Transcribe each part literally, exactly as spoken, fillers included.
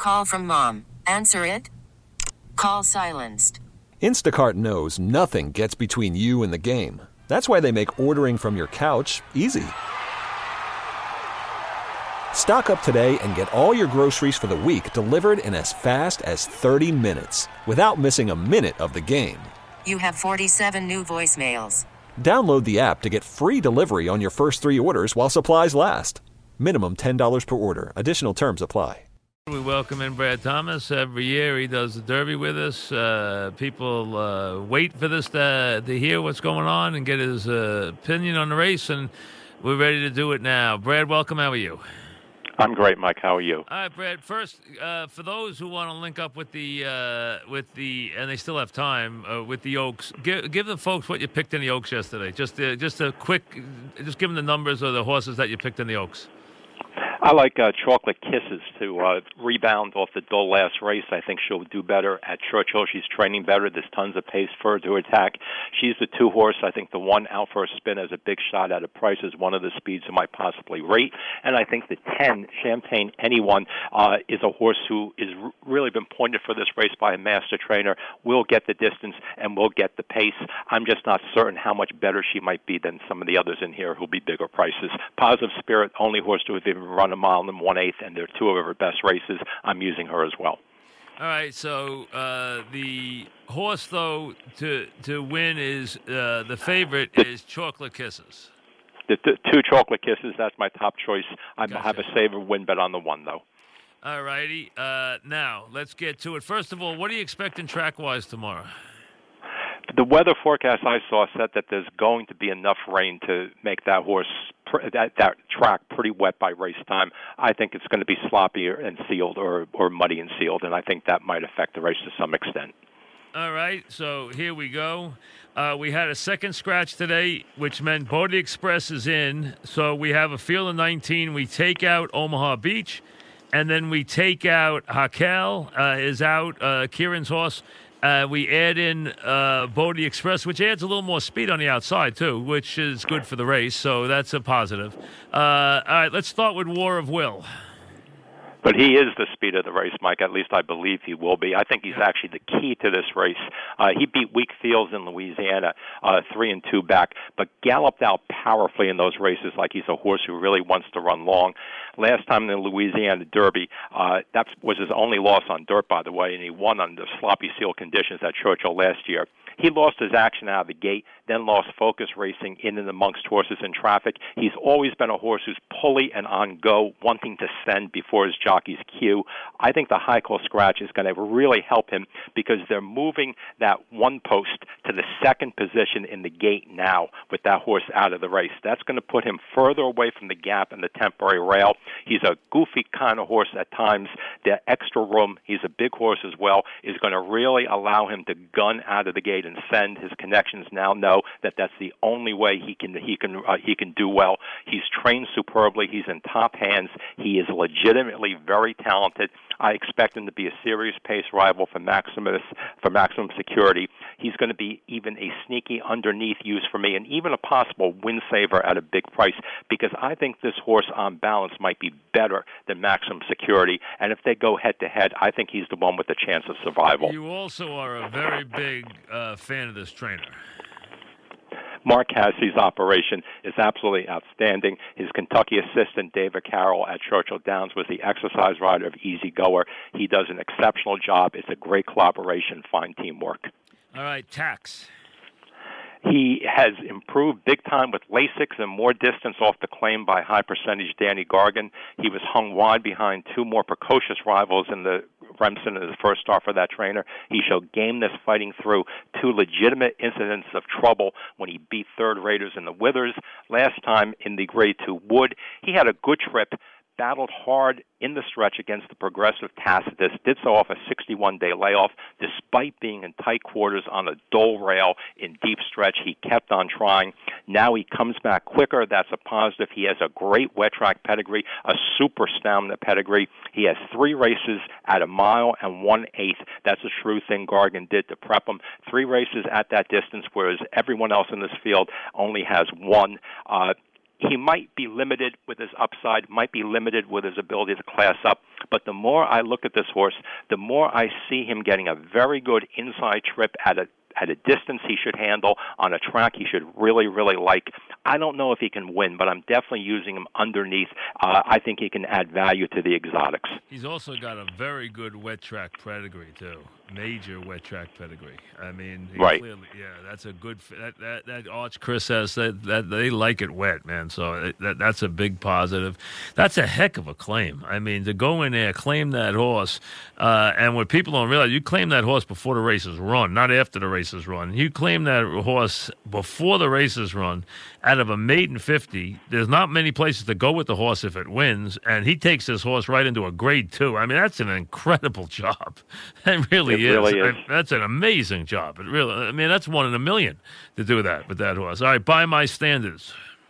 call from mom. Answer it. Call silenced. Instacart knows nothing gets between you and the game. That's why they make ordering from your couch easy. Stock up today and get all your groceries for the week delivered in as fast as thirty minutes without missing a minute of the game. You have forty-seven new voicemails. Download the app to get free delivery on your first three orders while supplies last. Minimum ten dollars per order. Additional terms apply. We welcome in Brad Thomas. Every year he does the Derby with us. Uh, people uh, wait for this to, to hear what's going on and get his uh, opinion on the race, and we're ready to do it now. Brad, welcome. How are you? I'm great, Mike. How are you? All right, Brad. First, uh, for those who want to link up with the uh, with the, and they still have time uh, with the Oaks, give, give the folks what you picked in the Oaks yesterday. Just uh, just a quick, just give them the numbers of the horses that you picked in the Oaks. I like uh, Chocolate Kisses to uh, rebound off the dull last race. I think she'll do better at Churchill. She's training better. There's tons of pace for her to attack. She's the two horse. I think the one out for a spin has a big shot at a price is one of the speeds who might possibly rate. And I think the ten, Champagne Anyone, uh, is a horse who is r- really been pointed for this race by a master trainer, will get the distance and will get the pace. I'm just not certain how much better she might be than some of the others in here who'll be bigger prices. Positive Spirit, only horse to have even run a mile and one-eighth, and they're two of her best races. I'm using her as well. All right, so uh, the horse, though, to to win is uh, the favorite is Chocolate Kisses. The, the two Chocolate Kisses, that's my top choice. I Gotcha. have a saver win bet on the one, though. All righty. Uh, now, let's get to it. First of all, what are you expecting track-wise tomorrow? The weather forecast I saw said that there's going to be enough rain to make that horse, that, that track pretty wet by race time. I think it's going to be sloppy and sealed or, or muddy and sealed, and I think that might affect the race to some extent. All right, so here we go. Uh, we had a second scratch today, which meant Bodie Express is in. So we have a field of nineteen. We take out Omaha Beach, and then we take out Hakel uh, is out, uh, Kieran's horse. Uh, we add in uh, Bodie Express, which adds a little more speed on the outside, too, which is good for the race, so that's a positive. Uh, all right, let's start with War of Will. But he is the speed of the race, Mike. At least I believe he will be. I think he's actually the key to this race. Uh, he beat weak fields in Louisiana, uh, three and two back, but galloped out powerfully in those races like he's a horse who really wants to run long. Last time in the Louisiana Derby, uh, that was his only loss on dirt, by the way, and he won under sloppy seal conditions at Churchill last year. He lost his action out of the gate, then lost focus racing in and amongst horses in traffic. He's always been a horse who's pulley and on go, wanting to send before his jockey's cue. I think the high call scratch is going to really help him because they're moving that one post to the second position in the gate now with that horse out of the race. That's going to put him further away from the gap and the temporary rail. He's a goofy kind of horse at times. The extra room, he's a big horse as well, is going to really allow him to gun out of the gate and send. His connections now know that that's the only way he can he can uh, he can do well. He's trained superbly. He's in top hands. He is legitimately very talented. I expect him to be a serious pace rival for Maximus for Maximum Security. He's going to be even a sneaky underneath use for me, and even a possible win saver at a big price because I think this horse on balance might be better than Maximum Security. And if they go head to head, I think he's the one with the chance of survival. You also are a very big uh, fan of this trainer. Mark Cassie's operation is absolutely outstanding. His Kentucky assistant, David Carroll, at Churchill Downs was the exercise rider of Easy Goer. He does an exceptional job. It's a great collaboration, fine teamwork. All right, Tax. He has improved big time with Lasix and more distance off the claim by high percentage Danny Gargan. He was hung wide behind two more precocious rivals in the Remsen in his first start for that trainer. He showed gameness fighting through two legitimate incidents of trouble when he beat third raters in the Withers. Last time in the Grade two Wood, he had a good trip, battled hard in the stretch against the progressive Tacitus, did so off a sixty-one day layoff. Despite being in tight quarters on a dull rail in deep stretch, he kept on trying. Now he comes back quicker. That's a positive. He has a great wet track pedigree, a super stamina pedigree. He has three races at a mile and one-eighth. That's a shrewd thing Gargan did to prep him. Three races at that distance, whereas everyone else in this field only has one. Uh, he might be limited with his upside, might be limited with his ability to class up. But the more I look at this horse, the more I see him getting a very good inside trip at a at a distance he should handle, on a track he should really, really like. I don't know if he can win, but I'm definitely using him underneath. Uh, I think he can add value to the exotics. He's also got a very good wet track pedigree, too. Major wet track pedigree. I mean, he right. Clearly, yeah, that's a good, that, that, that Arch Chris says that, that they like it wet, man. So it, that that's a big positive. That's a heck of a claim. I mean, to go in there, claim that horse, uh, and what people don't realize, you claim that horse before the race is run, not after the race is run. You claim that horse before the race is run out of a maiden fifty. There's not many places to go with the horse if it wins, and he takes this horse right into a grade two. I mean, that's an incredible job. It really It is. really is. I, that's an amazing job. It really. I mean, that's one in a million to do that with that horse. All right, by my standards.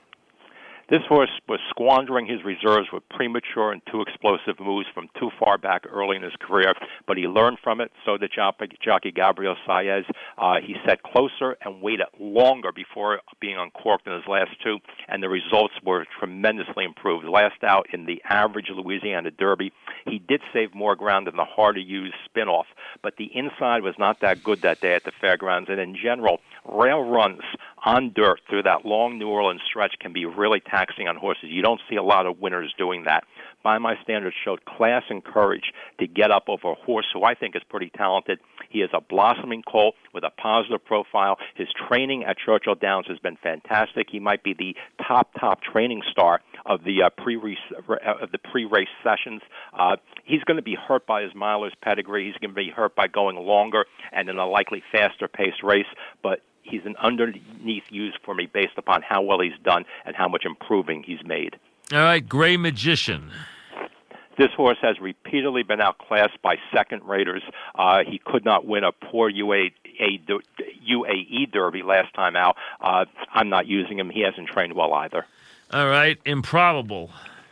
This horse was squandering his reserves with premature and too explosive moves from too far back early in his career, but he learned from it. So did jockey Gabriel Saez. Uh, he sat closer and waited longer before being uncorked in his last two, and the results were tremendously improved. Last out in the average Louisiana Derby, he did save more ground than the harder-used spin-off, but the inside was not that good that day at the fairgrounds, and in general, rail runs on dirt through that long New Orleans stretch can be really taxing on horses. You don't see a lot of winners doing that. By my standards, showed class and courage to get up over a horse who I think is pretty talented. He is a blossoming colt with a positive profile. His training at Churchill Downs has been fantastic. He might be the top, top training star of the uh, pre-race, of the pre-race sessions. Uh, he's going to be hurt by his miler's pedigree. He's going to be hurt by going longer and in a likely faster-paced race, but he's an underneath use for me based upon how well he's done and how much improving he's made. All right, Gray Magician. This horse has repeatedly been outclassed by second raters. Uh, he could not win a poor U A E Derby last time out. Uh, I'm not using him. He hasn't trained well either. All right, Improbable.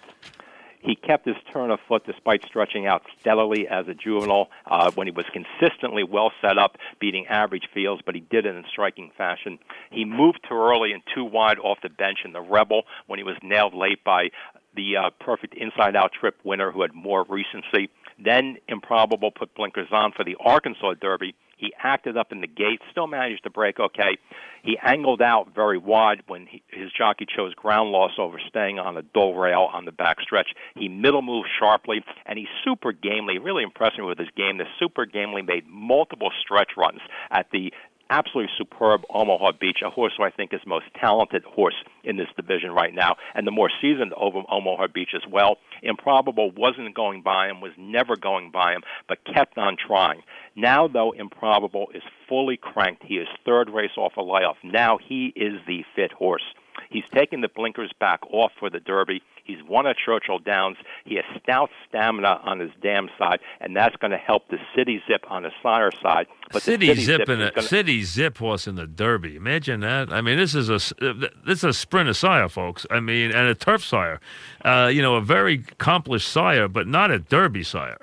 He kept his turn of foot despite stretching out stellarly as a juvenile uh, when he was consistently well set up, beating average fields, but he did it in striking fashion. He moved too early and too wide off the bench in the Rebel when he was nailed late by the uh, perfect inside-out trip winner who had more recency. Then Improbable put blinkers on for the Arkansas Derby. He acted up in the gate, still managed to break okay. He angled out very wide when he, his jockey chose ground loss over staying on a dull rail on the backstretch. He middle moved sharply, and he super gamely, really impressed me with his game. The super gamely made multiple stretch runs at the absolutely superb Omaha Beach, a horse who I think is the most talented horse in this division right now, and the more seasoned over Omaha Beach as well. Improbable wasn't going by him, was never going by him, but kept on trying. Now, though, Improbable is fully cranked. He is third race off a layoff. Now he is the fit horse. He's taken the blinkers back off for the Derby. He's won at Churchill Downs. He has stout stamina on his dam side, and that's going to help the City Zip on the sire side. But City, City Zip Zip in a gonna... City Zip horse in the Derby. Imagine that. I mean, this is a this is a sprinter sire, folks. I mean, and a turf sire. Uh, you know, a very accomplished sire, but not a Derby sire.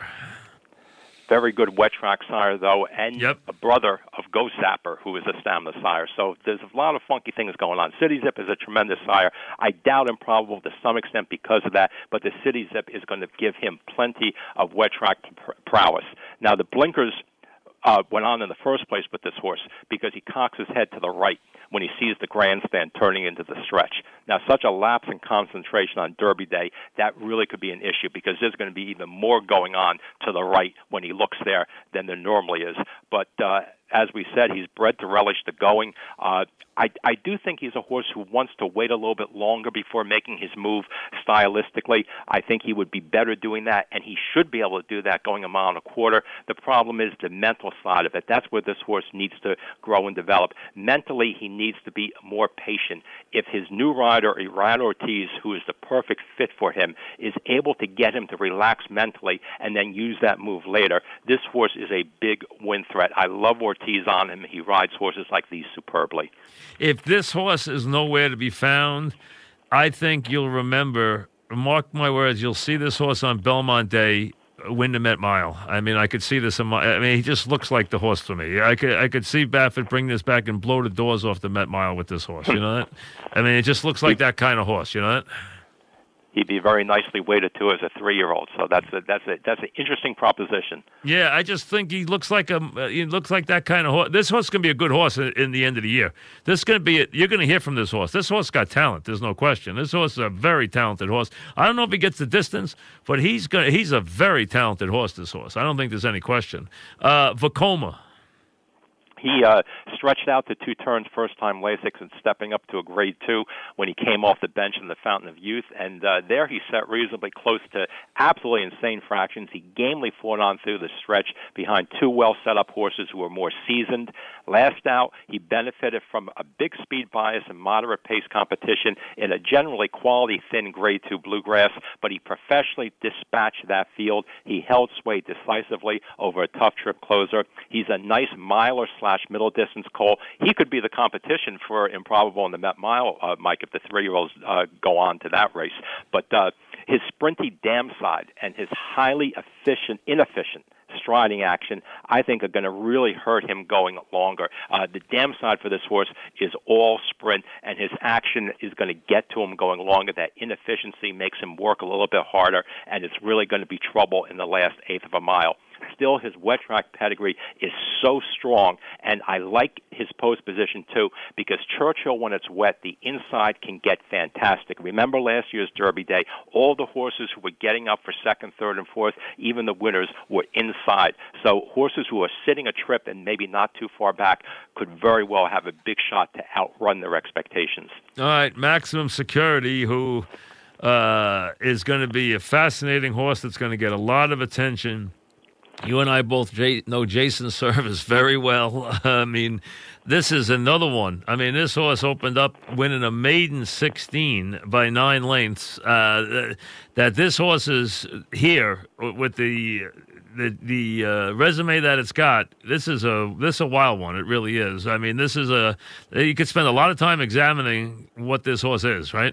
Very good wet track sire, though, and yep. a brother of Go Sapper, who is a stamina sire. So there's a lot of funky things going on. City Zip is a tremendous sire. I doubt Improbable to some extent because of that, but the City Zip is going to give him plenty of wet track pr- prowess. Now, the blinkers uh, went on in the first place with this horse because he cocks his head to the right when he sees the grandstand turning into the stretch. Now, such a lapse in concentration on Derby Day, that really could be an issue because there's going to be even more going on to the right when he looks there than there normally is. But uh, as we said, he's bred to relish the going. Uh, I, I do think he's a horse who wants to wait a little bit longer before making his move stylistically. I think he would be better doing that, and he should be able to do that going a mile and a quarter. The problem is the mental side of it. That's where this horse needs to grow and develop. Mentally, he needs to be more patient. If his new rider, Iran Ortiz, who is the perfect fit for him, is able to get him to relax mentally and then use that move later, this horse is a big win threat. I love Ortiz on him. He rides horses like these superbly. If this horse is nowhere to be found, I think you'll remember, mark my words, you'll see this horse on Belmont Day win the Met Mile. I mean, I could see this. In my, I mean, he just looks like the horse to me. I could I could see Baffert bring this back and blow the doors off the Met Mile with this horse. You know that? I mean, it just looks like that kind of horse. You know that? He'd be very nicely weighted too as a three-year-old. So that's a, that's a, that's an interesting proposition. Yeah, I just think he looks like a he looks like that kind of horse. This horse is going to be a good horse in, in the end of the year. This is going to be a, you're going to hear from this horse. This horse got talent. There's no question. This horse is a very talented horse. I don't know if he gets the distance, but he's going he's a very talented horse. This horse. I don't think there's any question. Uh, Vekoma. He uh, stretched out to two turns first-time Lasix and stepping up to a grade two when he came off the bench in the Fountain of Youth. And uh, there he set reasonably close to absolutely insane fractions. He gamely fought on through the stretch behind two well-set-up horses who were more seasoned. Last out, he benefited from a big speed bias and moderate pace competition in a generally quality thin grade two bluegrass, but he professionally dispatched that field. He held sway decisively over a tough trip closer. He's a nice miler slash middle distance colt. He could be the competition for Improbable in the Met Mile, uh, Mike, if the three-year-olds uh, go on to that race. But uh, his sprinty dam side and his highly efficient, inefficient striding action, I think, are going to really hurt him going longer. Uh, the dam side for this horse is all sprint, and his action is going to get to him going longer. That inefficiency makes him work a little bit harder, and it's really going to be trouble in the last eighth of a mile. Still, his wet track pedigree is so strong, and I like his post position, too, because Churchill, when it's wet, the inside can get fantastic. Remember last year's Derby Day, all the horses who were getting up for second, third, and fourth, even the winners, were inside. So horses who are sitting a trip and maybe not too far back could very well have a big shot to outrun their expectations. All right, Maximum Security, who uh, is going to be a fascinating horse that's going to get a lot of attention. You and I both J- know Jason Service very well. I mean, this is another one. I mean, this horse opened up winning a maiden sixteen by nine lengths. Uh, that this horse is here with the the the uh, resume that it's got. This is a this is a wild one. It really is. I mean, this is a you could spend a lot of time examining what this horse is, right?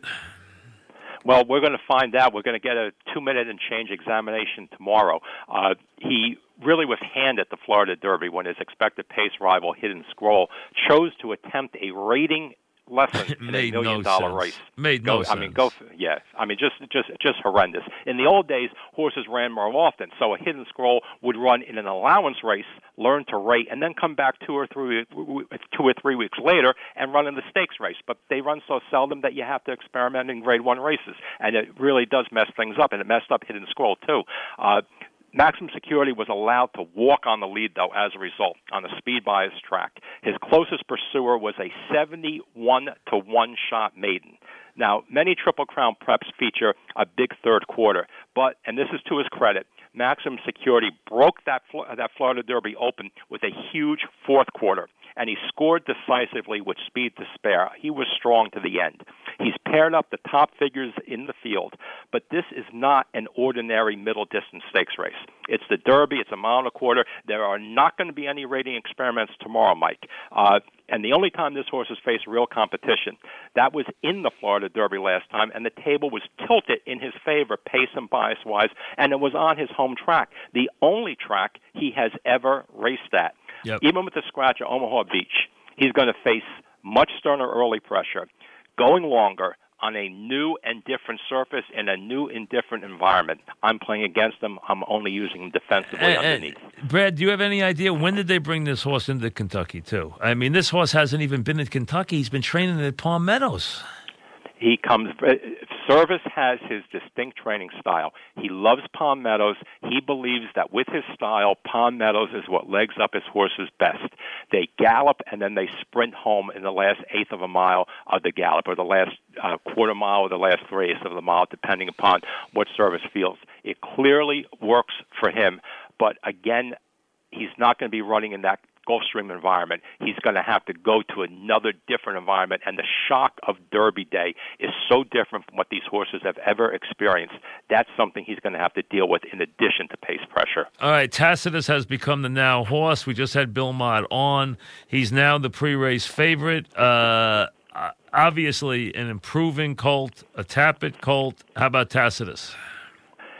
Well, we're going to find out. We're going to get a two-minute and change examination tomorrow. Uh, he really was hand at the Florida Derby when his expected pace rival, Hidden Scroll, chose to attempt a rating lesson in a million-dollar no race. Made go, no sense. I mean, go. Yeah, I mean, just, just, just horrendous. In the old days, horses ran more often, so a Hidden Scroll would run in an allowance race, learn to rate, and then come back two or three, two or three weeks later and run in the stakes race. But they run so seldom that you have to experiment in Grade One races, and it really does mess things up. And it messed up Hidden Scroll too. Uh, Maximum Security was allowed to walk on the lead, though, as a result, on the speed bias track. His closest pursuer was a seventy-one to one shot maiden. Now, many Triple Crown preps feature a big third quarter, but, and this is to his credit, Maximum Security broke that that Florida Derby open with a huge fourth quarter, and he scored decisively with speed to spare. He was strong to the end. He's paired up the top figures in the field, but this is not an ordinary middle-distance stakes race. It's the Derby. It's a mile and a quarter. There are not going to be any rating experiments tomorrow, Mike. Uh, and the only time this horse has faced real competition, that was in the Florida Derby last time, and the table was tilted in his favor, pace and bias-wise, and it was on his home track, the only track he has ever raced at. Yep. Even with the scratch at Omaha Beach, he's going to face much sterner early pressure, going longer on a new and different surface in a new and different environment. I'm playing against him. I'm only using him defensively and, underneath. And Brad, do you have any idea when did they bring this horse into Kentucky, too? I mean, this horse hasn't even been in Kentucky. He's been training at Palm Meadows. He comes. Service has his distinct training style. He loves Palm Meadows. He believes that with his style, Palm Meadows is what legs up his horses best. They gallop and then they sprint home in the last eighth of a mile of the gallop, or the last uh, quarter mile, or the last three eighths of the mile, depending upon what Service feels. It clearly works for him, but again, he's not going to be running in that Gulfstream environment. He's going to have to go to another different environment, and the shock of Derby Day is so different from what these horses have ever experienced. That's something he's going to have to deal with in addition to pace pressure. All right, Tacitus has become the now horse. We just had Bill Mott on. He's now the pre-race favorite. Uh, obviously an improving colt, a Tapit colt. How about Tacitus?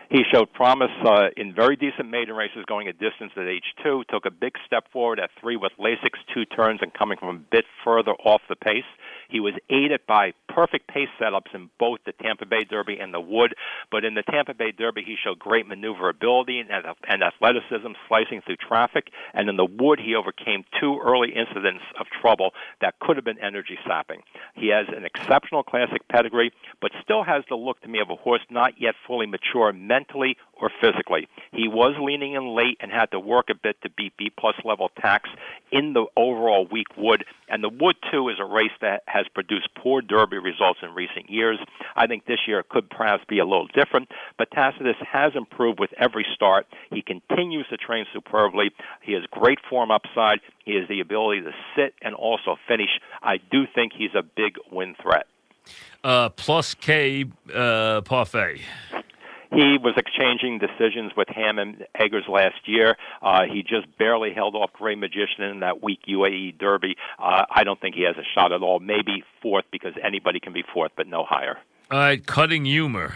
He showed promise uh, in very decent maiden races going a distance at age two, took a big step forward at three with Lasix two turns and coming from a bit further off the pace. He was aided by perfect pace setups in both the Tampa Bay Derby and the Wood, but in the Tampa Bay Derby he showed great maneuverability and, and athleticism slicing through traffic, and in the Wood he overcame two early incidents of trouble that could have been energy sapping. He has an exceptional classic pedigree, but still has the look to me of a horse not yet fully mature mentally or physically. He was leaning in late and had to work a bit to beat B-plus level tacks in the overall weak Wood, and the Wood, too, is a race that has produced poor Derby results in recent years. I think this year could perhaps be a little different, but Tacitus has improved with every start. He continues to train superbly. He has great form upside. He has the ability to sit and also finish. I do think he's a big win threat. Uh, plus K uh, Parfait. He was exchanging decisions with Ham and Eggers last year. Uh, he just barely held off Great Magician in that weak U A E Derby. Uh, I don't think he has a shot at all. Maybe fourth, because anybody can be fourth, but no higher. All right, Cutting Humor.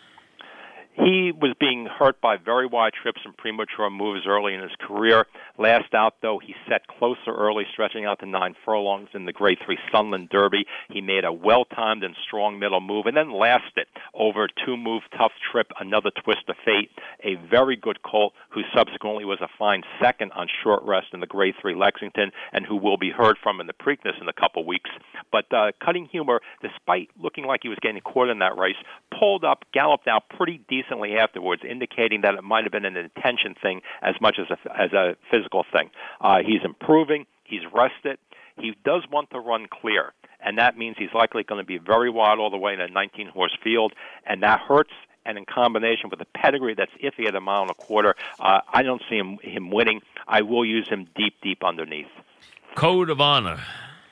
He was being hurt by very wide trips and premature moves early in his career. Last out, though, he set closer early, stretching out to nine furlongs in the Grade three Sunland Derby. He made a well-timed and strong middle move and then lasted over a two-move tough trip, another twist of fate. A very good colt who subsequently was a fine second on short rest in the Grade three Lexington and who will be heard from in the Preakness in a couple weeks. But uh, Cutting Humor, despite looking like he was getting caught in that race, pulled up, galloped out pretty decently afterwards, indicating that it might have been an intention thing as much as a, as a physical thing. Uh, he's improving. He's rested. He does want to run clear, and that means he's likely going to be very wide all the way in a nineteen-horse field, and that hurts. And in combination with a pedigree that's iffy at a mile and a quarter, uh, I don't see him, him winning. I will use him deep, deep underneath. Code of Honor.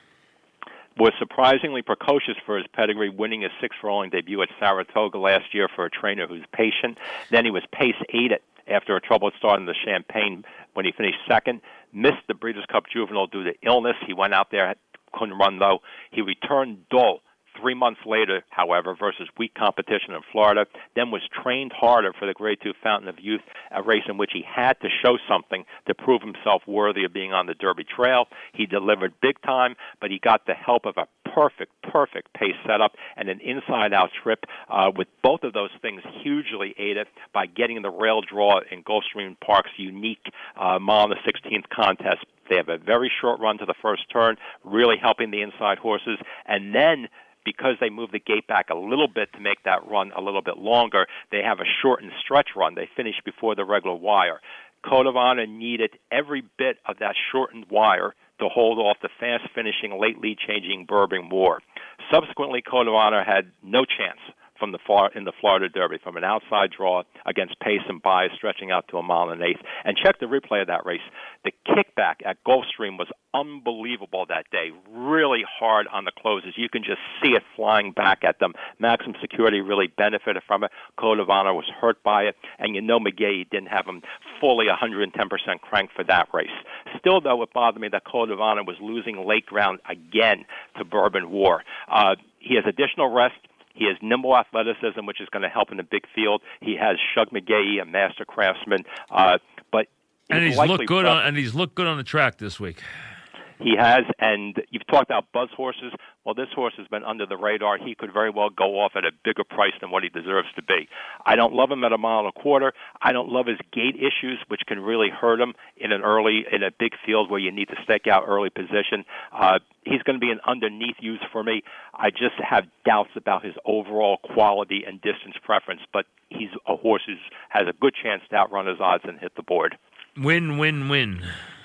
Was surprisingly precocious for his pedigree, winning his six-furlong debut at Saratoga last year for a trainer who's patient. Then he was pace-aided after a troubled start in the Champagne when he finished second. Missed the Breeders' Cup Juvenile due to illness. He went out there, couldn't run low. He returned dull three months later, however, versus weak competition in Florida, then was trained harder for the Grade two Fountain of Youth, a race in which he had to show something to prove himself worthy of being on the Derby Trail. He delivered big time, but he got the help of a perfect, perfect pace setup and an inside-out trip, uh, with both of those things hugely aided by getting the rail draw in Gulfstream Park's unique uh, mile and the sixteenth contest. They have a very short run to the first turn, really helping the inside horses, and then because they move the gate back a little bit to make that run a little bit longer, they have a shortened stretch run. They finish before the regular wire. Code of Honor needed every bit of that shortened wire to hold off the fast-finishing, late lead-changing Bourbon War. Subsequently, Code of Honor had no chance from the far, in the Florida Derby, from an outside draw against pace and bias, stretching out to a mile and an eighth. And check the replay of that race. The kickback at Gulfstream was unbelievable that day, really hard on the closes. You can just see it flying back at them. Maximum Security really benefited from it. Code of Honor was hurt by it, and you know McGahee didn't have him fully one hundred ten percent cranked for that race. Still, though, it bothered me that Code of Honor was losing late ground again to Bourbon War. Uh, he has additional rest. He has nimble athleticism, which is going to help in the big field. He has Shug McGahee, a master craftsman, uh, but he's and he's looked good on and he's looked good on the track this week. He has, and you've talked about buzz horses. Well, this horse has been under the radar. He could very well go off at a bigger price than what he deserves to be. I don't love him at a mile and a quarter. I don't love his gait issues, which can really hurt him in an early, in a big field where you need to stake out early position. Uh, he's going to be an underneath use for me. I just have doubts about his overall quality and distance preference, but he's a horse who has a good chance to outrun his odds and hit the board. Win, win, win.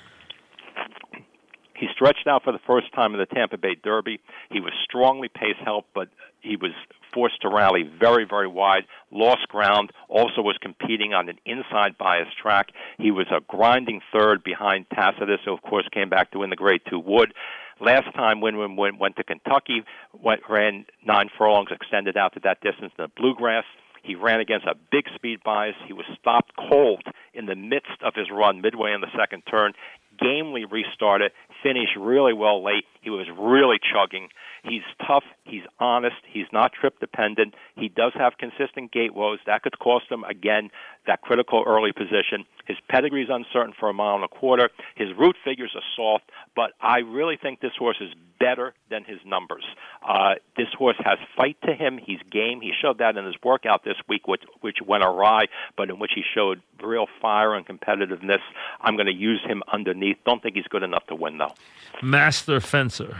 He stretched out for the first time in the Tampa Bay Derby. He was strongly pace-helped, but he was forced to rally very, very wide, lost ground, also was competing on an inside bias track. He was a grinding third behind Tacitus, who, of course, came back to win the Grade two Wood. Last time Winwin went, went to Kentucky, went, ran nine furlongs, extended out to that distance in the Bluegrass. He ran against a big speed bias. He was stopped cold in the midst of his run, midway in the second turn. gamely restarted, finished really well late. He was really chugging. He's tough. He's honest. He's not trip dependent. He does have consistent gate woes. That could cost him, again, that critical early position. His pedigree is uncertain for a mile and a quarter. His root figures are soft, but I really think this horse is better than his numbers. Uh, this horse has fight to him. He's game. He showed that in his workout this week, which, which went awry, but in which he showed real fire and competitiveness. I'm going to use him underneath. Don't think he's good enough to win, though. Master Fencer.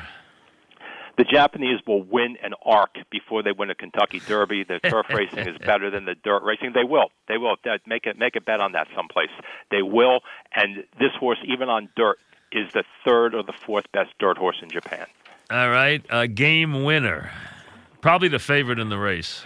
The Japanese will win an arc before they win a Kentucky Derby. The turf racing is better than the dirt racing. They will. They will. Make a, make a bet on that someplace. They will. And this horse, even on dirt, is the third or the fourth best dirt horse in Japan. All right. A game winner. Probably the favorite in the race.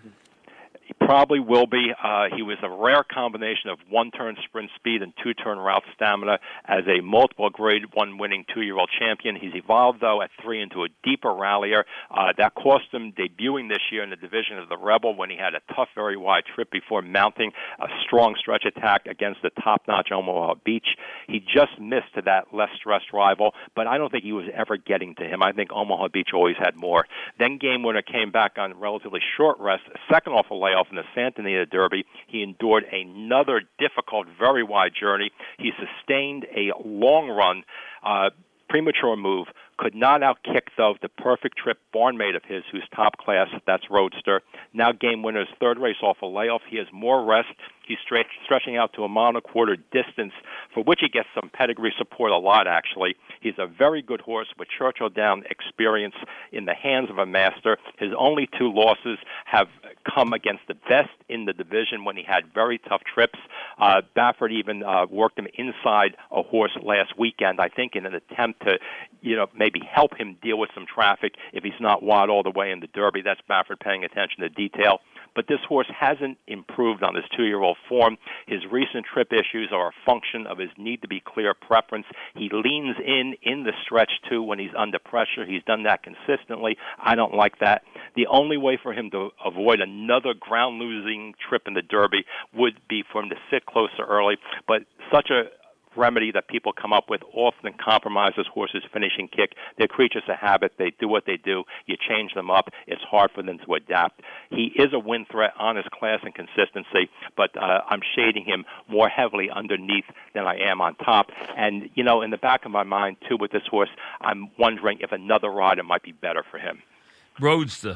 Probably will be. Uh, he was a rare combination of one-turn sprint speed and two-turn route stamina as a multiple Grade One winning two-year-old champion. He's evolved, though, at three into a deeper rallier. Uh, that cost him debuting this year in the division of the Rebel when he had a tough, very wide trip before mounting a strong stretch attack against the top-notch Omaha Beach. He just missed to that less stressed rival, but I don't think he was ever getting to him. I think Omaha Beach always had more. Then Game Winner came back on relatively short rest, second off a layoff in the Santa Anita Derby. He endured another difficult, very wide journey. He sustained a long run, uh, premature move, could not outkick, though, the perfect trip barnmate of his, who's top class, that's Roadster. Now Game Winner's third race off a layoff. He has more rest. He's stretch, stretching out to a mile and a quarter distance, for which he gets some pedigree support a lot, actually. He's a very good horse with Churchill Down experience in the hands of a master. His only two losses have come against the best in the division when he had very tough trips. Uh, Baffert even uh, worked him inside a horse last weekend, I think, in an attempt to, you know, maybe help him deal with some traffic if he's not wide all the way in the Derby. That's Baffert paying attention to detail. But this horse hasn't improved on his two-year-old form. His recent trip issues are a function of his need-to-be-clear preference. He leans in in the stretch, too, when he's under pressure. He's done that consistently. I don't like that. The only way for him to avoid another ground-losing trip in the Derby would be for him to sit closer early. But such a remedy that people come up with often compromises horses' finishing kick. They're creatures of habit. They do what they do. You change them up. It's hard for them to adapt. He is a win threat on his class and consistency, but uh, I'm shading him more heavily underneath than I am on top. And, you know, in the back of my mind, too, with this horse, I'm wondering if another rider might be better for him. Roadster.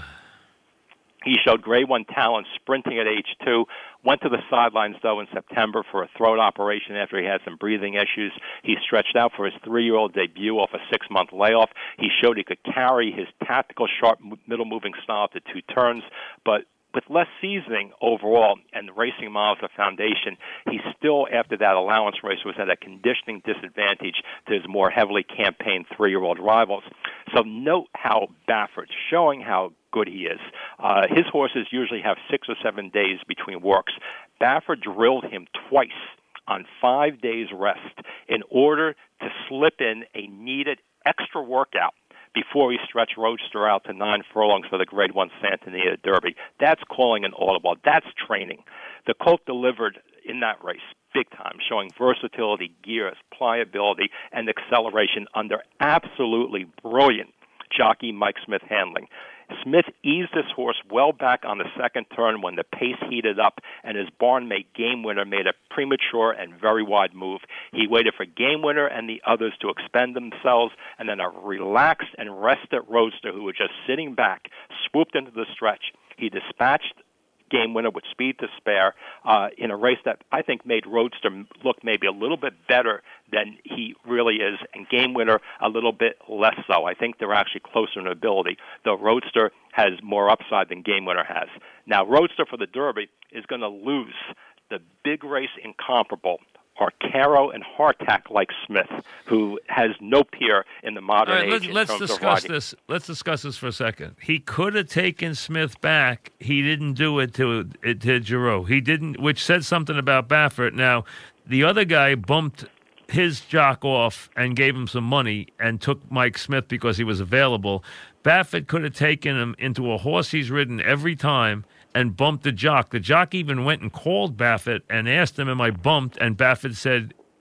He showed Grade One talent sprinting at age two. Went to the sidelines, though, in September for a throat operation after he had some breathing issues. He stretched out for his three-year-old debut off a six-month layoff. He showed he could carry his tactical, sharp, middle-moving style to two turns, but with less seasoning overall and the racing miles of foundation, he still, after that allowance race, was at a conditioning disadvantage to his more heavily campaigned three-year-old rivals. So note how Baffert's showing how good he is. Uh, his horses usually have six or seven days between works. Baffert drilled him twice on five days rest in order to slip in a needed extra workout before he stretched Roadster out to nine furlongs for the Grade One Santa Anita Derby. That's calling an audible. That's training. The colt delivered in that race big time, showing versatility, gears, pliability, and acceleration under absolutely brilliant jockey Mike Smith handling. Smith eased this horse well back on the second turn when the pace heated up, and his barnmate Game Winner made a premature and very wide move. He waited for Game Winner and the others to expend themselves, and then a relaxed and rested Roadster, who was just sitting back, swooped into the stretch. He dispatched Game Winner with speed to spare uh, in a race that I think made Roadster look maybe a little bit better than he really is, and Game Winner a little bit less so. I think they're actually closer in ability, though Roadster has more upside than Game Winner has. Now, Roadster for the Derby is going to lose the big race incomparable are Caro and Hardtack like Smith, who has no peer in the modern All right, age. Let's, in let's terms discuss of this. Let's discuss this for a second. He could have taken Smith back. He didn't do it to to Giroux. He didn't, which said something about Baffert. Now, the other guy bumped his jock off and gave him some money and took Mike Smith because he was available. Baffert could have taken him into a horse he's ridden every time and bumped the jock. The jock even went and called Baffert and asked him, am I bumped? And Baffert said,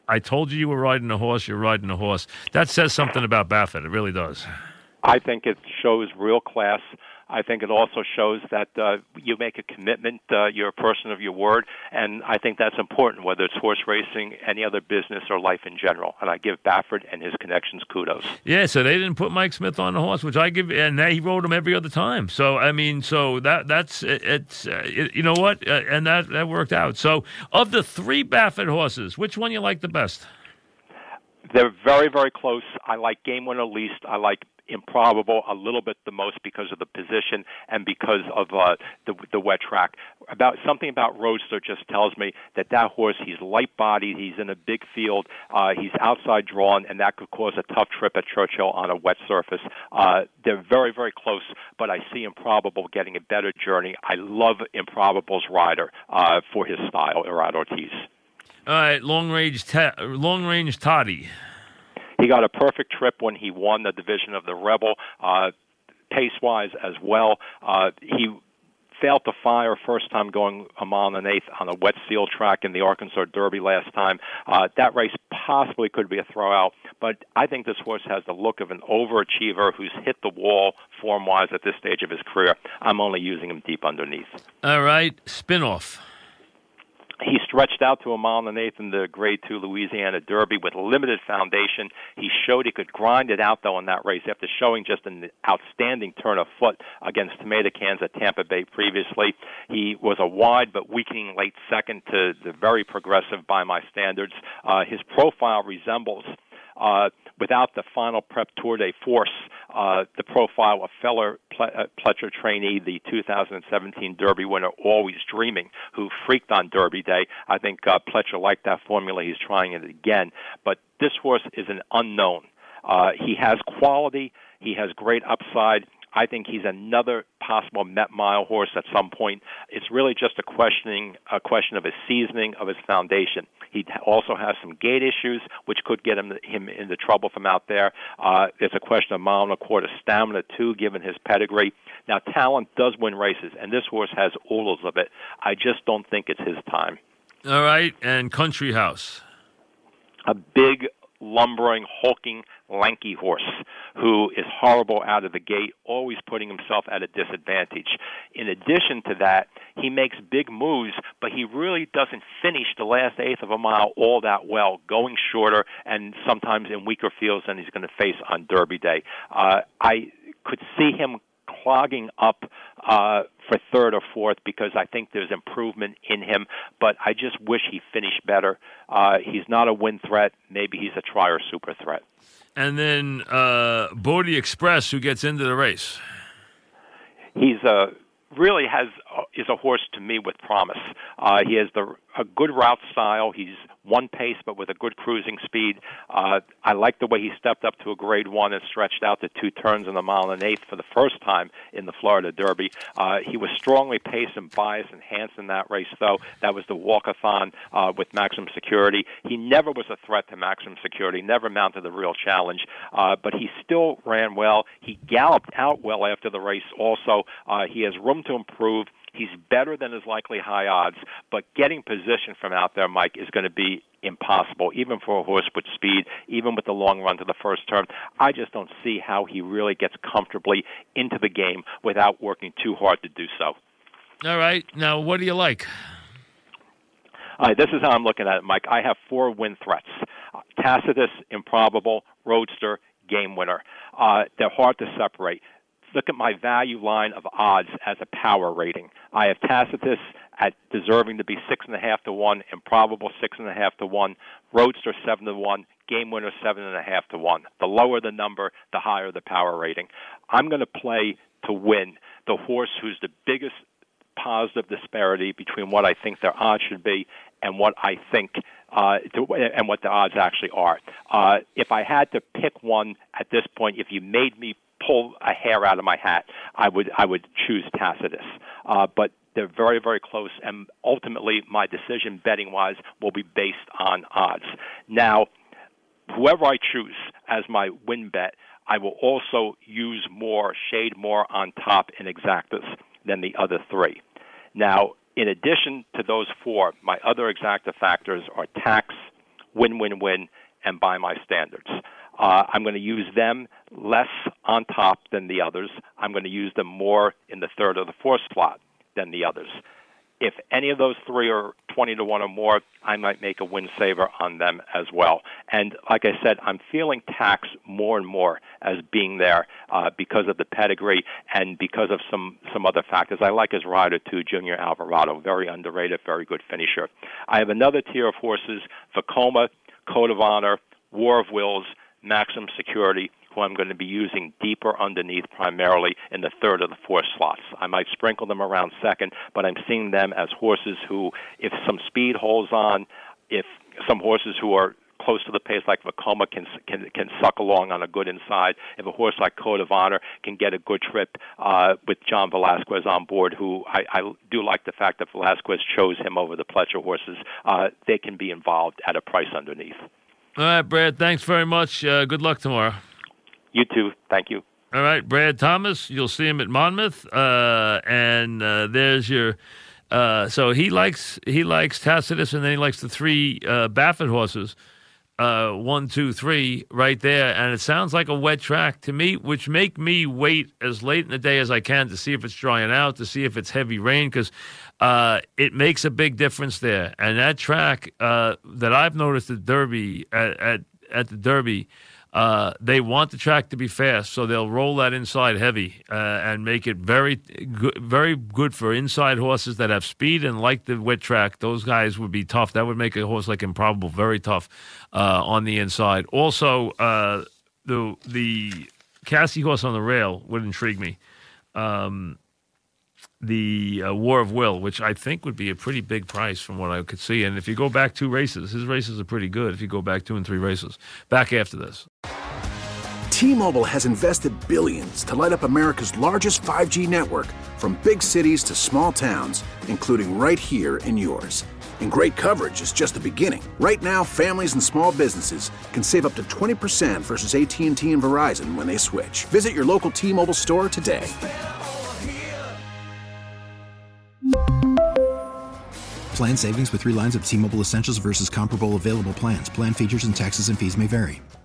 I told you you were riding a horse. You're riding a horse. That says something about Baffert. It really does. I think it shows real class. I think it also shows that uh, you make a commitment, uh, you're a person of your word, and I think that's important, whether it's horse racing, any other business, or life in general. And I give Baffert and his connections kudos. Yeah, so they didn't put Mike Smith on the horse, which I give, and he rode him every other time. So, I mean, so that that's, it, it's, uh, it, you know what, uh, and that, that worked out. So, of the three Baffert horses, which one you like the best? They're very, very close. I like Game Winner least. I like Improbable a little bit the most because of the position and because of uh, the the wet track. About something about Roadster just tells me that that horse, he's light-bodied, he's in a big field, uh, he's outside drawn, and that could cause a tough trip at Churchill on a wet surface. Uh, they're very, very close, but I see Improbable getting a better journey. I love Improbable's rider uh, for his style, Irad Ortiz. All right, long range, ta- long range Toddy. He got a perfect trip when he won the division of the Rebel, uh, pace-wise as well. Uh, he failed to fire first time going a mile and an eighth on a wet seal track in the Arkansas Derby last time. Uh, that race possibly could be a throwout, but I think this horse has the look of an overachiever who's hit the wall form-wise at this stage of his career. I'm only using him deep underneath. All right, spin-off. He stretched out to a mile and an eighth in the Grade two Louisiana Derby with limited foundation. He showed he could grind it out, though, in that race after showing just an outstanding turn of foot against Tomato Cans at Tampa Bay previously. He was a wide but weakening late second to the very progressive by my standards. Uh, his profile resembles, uh, without the final prep tour de force, uh, the profile of Feller Ple- uh, Pletcher trainee, the two thousand seventeen Derby winner, Always Dreaming, who freaked on Derby Day. I think uh, Pletcher liked that formula. He's trying it again. But this horse is an unknown. Uh, he has quality. He has great upside. I think he's another possible Met Mile horse at some point. It's really just a questioning, a question of his seasoning, of his foundation. He also has some gait issues, which could get him him into trouble from out there. Uh, it's a question of mile and a quarter stamina, too, given his pedigree. Now, talent does win races, and this horse has oodles of it. I just don't think it's his time. All right, and Country House. A big, lumbering, hulking, lanky horse who is horrible out of the gate, always putting himself at a disadvantage. In addition to that, he makes big moves, but he really doesn't finish the last eighth of a mile all that well, going shorter and sometimes in weaker fields than he's going to face on Derby Day. Uh, I could see him clogging up uh, for third or fourth because I think there's improvement in him, but I just wish he finished better. Uh, he's not a win threat. Maybe he's a try or super threat. And then uh, Bodie Express, who gets into the race. He's a really has uh, is a horse to me with promise. Uh, he has the a good route style. He's one pace, but with a good cruising speed. Uh, I like the way he stepped up to a Grade One and stretched out to two turns in a mile and an eighth for the first time in the Florida Derby. Uh, he was strongly paced and biased and enhanced in that race, though. That was the walkathon uh, with Maximum Security. He never was a threat to Maximum Security, never mounted a real challenge, uh, but he still ran well. He galloped out well after the race also. Uh, he has room to improve. He's better than his likely high odds, but getting position from out there, Mike, is going to be impossible, even for a horse with speed, even with the long run to the first turn. I just don't see how he really gets comfortably into the game without working too hard to do so. All right. Now, what do you like? All right, this is how I'm looking at it, Mike. I have four win threats. Uh, Tacitus, Improbable, Roadster, Game Winner. Uh, they're hard to separate. Look at my value line of odds as a power rating. I have Tacitus at deserving to be six and a half to one, Improbable six and a half to one, Roadster seven to one, Game Winner seven and a half to one. The lower the number, the higher the power rating. I'm going to play to win the horse who's the biggest positive disparity between what I think their odds should be and what I think uh, to, and what the odds actually are. Uh, if I had to pick one at this point, if you made me pull a hair out of my hat, I would I would choose Tacitus. Uh, but they're very, very close, and ultimately my decision betting-wise will be based on odds. Now, whoever I choose as my win bet, I will also use more, shade more on top in exactas than the other three. Now, in addition to those four, my other exacta factors are tax, win, win, win, and by my standards. Uh, I'm going to use them less on top than the others. I'm going to use them more in the third or the fourth slot than the others. If any of those three are twenty to one or more, I might make a win saver on them as well. And like I said, I'm feeling Tax more and more as being there uh, because of the pedigree and because of some, some other factors. I like his rider, too, Junior Alvarado. Very underrated, very good finisher. I have another tier of horses, Vekoma, Code of Honor, War of Wills, Maximum Security, who I'm going to be using deeper underneath primarily in the third or the fourth slots. I might sprinkle them around second, but I'm seeing them as horses who, if some speed holds on, if some horses who are close to the pace like Vekoma can, can can suck along on a good inside, if a horse like Code of Honor can get a good trip uh, with John Velasquez on board, who I, I do like the fact that Velasquez chose him over the Pletcher horses, uh, they can be involved at a price underneath. All right, Brad, thanks very much. Uh, good luck tomorrow. You too. Thank you. All right, Brad Thomas, you'll see him at Monmouth, uh, and uh, there's your. Uh, so he likes he likes Tacitus, and then he likes the three uh, Baffert horses, uh, one, two, three, right there, and it sounds like a wet track to me, which make me wait as late in the day as I can to see if it's drying out, to see if it's heavy rain, because uh, it makes a big difference there. And that track uh, that I've noticed at Derby at at, at the Derby. Uh, they want the track to be fast, so they'll roll that inside heavy uh, and make it very good, very good for inside horses that have speed and like the wet track. Those guys would be tough. That would make a horse like Improbable very tough uh, on the inside. Also, uh, the the Cassie horse on the rail would intrigue me. Um, the uh, War of Will, which I think would be a pretty big price from what I could see. And if you go back two races, his races are pretty good if you go back two and three races. Back after this. T-Mobile has invested billions to light up America's largest five G network, from big cities to small towns, including right here in yours. And great coverage is just the beginning. Right now, families and small businesses can save up to twenty percent versus A T and T and Verizon when they switch. Visit your local T-Mobile store today. Plan savings with three lines of T-Mobile Essentials versus comparable available plans. Plan features and taxes and fees may vary.